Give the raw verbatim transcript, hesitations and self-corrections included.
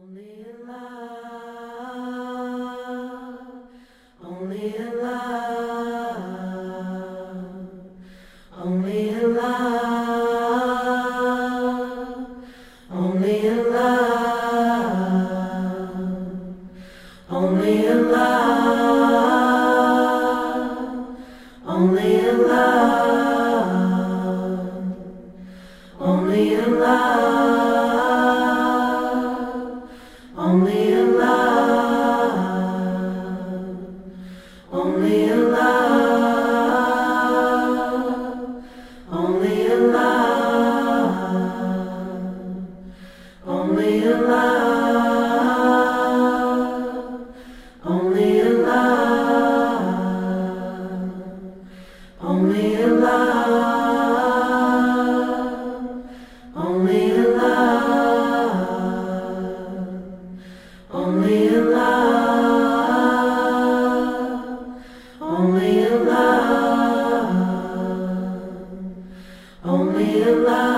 Only in love, only in love, only in love, only in love, only in love, only in love, only in love. Only in love, only in love, only in love, only in love, only in love, only in love, only in love. Only in love, only in love, only in love.